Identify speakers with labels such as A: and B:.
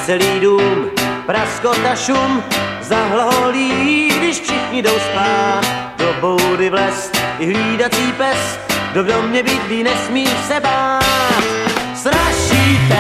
A: celý dům, praskota šum, zahlaholí, když všichni jdou spát. Do boudy vlez i hlídací pes, kdo v domě bydlí, nesmí se bát. Straší